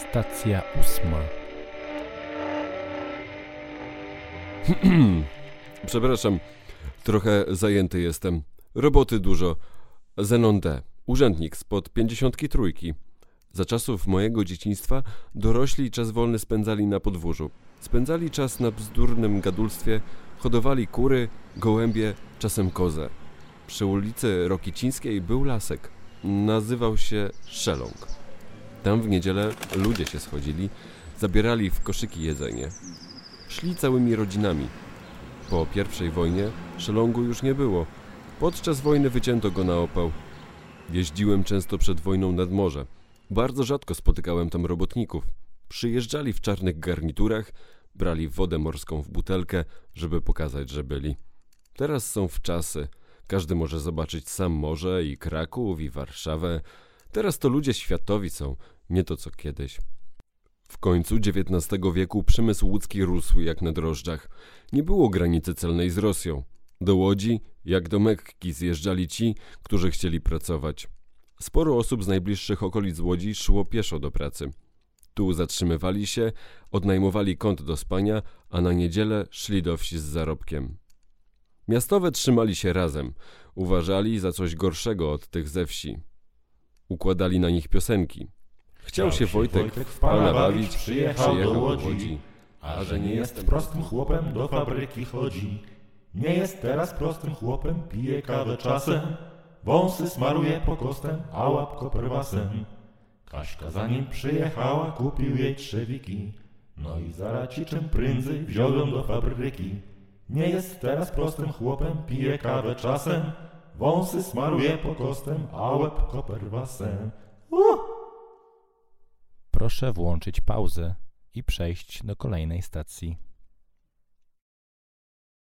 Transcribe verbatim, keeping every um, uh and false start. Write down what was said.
Stacja ósma. Przepraszam, trochę zajęty jestem. Roboty dużo. Zenon D., urzędnik spod pięćdziesiątki trójki. Za czasów mojego dzieciństwa dorośli czas wolny spędzali na podwórzu. Spędzali czas na bzdurnym gadulstwie, hodowali kury, gołębie, czasem kozę. Przy ulicy Rokicińskiej był lasek. Nazywał się Szeląg. Tam w niedzielę ludzie się schodzili, zabierali w koszyki jedzenie. Szli całymi rodzinami. Po pierwszej wojnie Szelągu już nie było. Podczas wojny wycięto go na opał. Jeździłem często przed wojną nad morze. Bardzo rzadko spotykałem tam robotników. Przyjeżdżali w czarnych garniturach, brali wodę morską w butelkę, żeby pokazać, że byli. Teraz są wczasy. Każdy może zobaczyć sam morze i Kraków, i Warszawę. Teraz to ludzie światowi są, nie to co kiedyś. W końcu dziewiętnastego wieku przemysł łódzki rósł jak na drożdżach. Nie było granicy celnej z Rosją. Do Łodzi, jak do Mekki, zjeżdżali ci, którzy chcieli pracować. Sporo osób z najbliższych okolic Łodzi szło pieszo do pracy. Tu zatrzymywali się, odnajmowali kąt do spania, a na niedzielę szli do wsi z zarobkiem. Miastowe trzymali się razem, uważali za coś gorszego od tych ze wsi. Układali na nich piosenki. Chciał się Wojtek w pana bawić, przyjechał do Łodzi, a że nie jest prostym chłopem, do fabryki chodzi. Nie jest teraz prostym chłopem, pije kawę czasem, wąsy smaruje pokostem, a łapko prywasem. Kaśka za nim przyjechała, kupił jej trzewiki, no i za raciczem prędzej wziął ją do fabryki. Nie jest teraz prostym chłopem, pije kawę czasem, wąsy smaruje pokostem, a łapko prywasem. Uh! Proszę włączyć pauzę i przejść do kolejnej stacji.